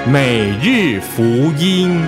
每日福音。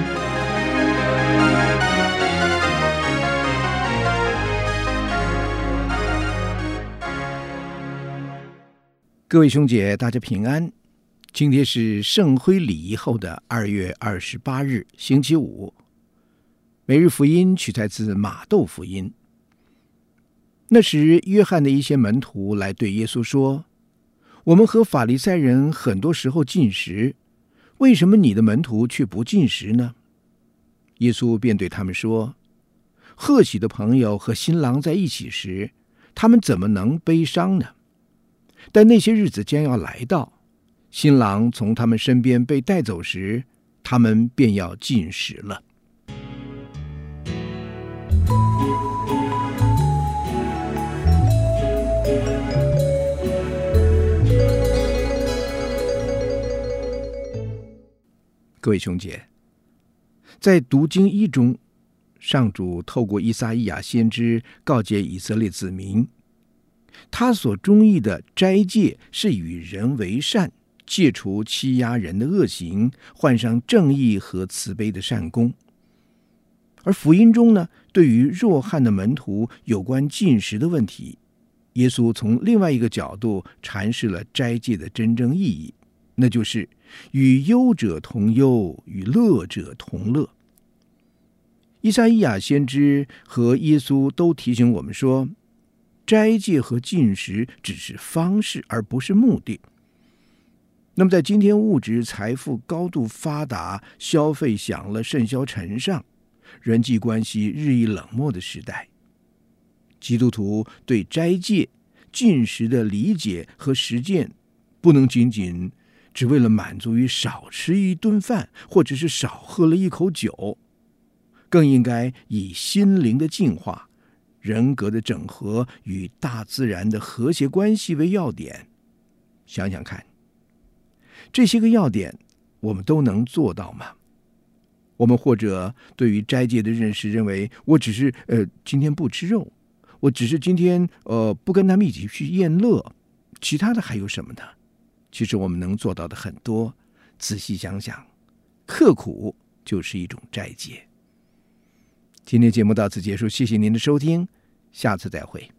各位兄姐，大家平安。今天是圣灰礼仪后的2月28日，星期五。每日福音取材自马窦福音。那时，约翰的一些门徒来对耶稣说：“我们和法利赛人很多时候禁食，为什么你的门徒却不禁食呢？”耶稣便对他们说：“贺喜的朋友和新郎在一起时，他们怎么能悲伤呢？但那些日子将要来到，新郎从他们身边被带走时，他们便要禁食了。”各位兄姐，在读经一中，上主透过以赛亚先知告诫以色列子民，他所中意的斋戒是与人为善，戒除欺压人的恶行，换上正义和慈悲的善功。而福音中呢，对于若翰的门徒有关禁食的问题，耶稣从另外一个角度阐释了斋戒的真正意义，那就是与忧者同忧，与乐者同乐。以赛亚先知和耶稣都提醒我们说，斋戒和禁食只是方式，而不是目的。那么在今天物质财富高度发达，消费享乐甚嚣尘上，人际关系日益冷漠的时代，基督徒对斋戒、禁食的理解和实践，不能仅仅只为了满足于少吃一顿饭，或者是少喝了一口酒，更应该以心灵的净化、人格的整合与大自然的和谐关系为要点。想想看，这些个要点我们都能做到吗？我们或者对于斋戒的认识认为，我只是今天不吃肉，我只是今天不跟他们一起去宴乐，其他的还有什么呢？其实我们能做到的很多，仔细想想，刻苦就是一种斋戒。今天节目到此结束，谢谢您的收听，下次再会。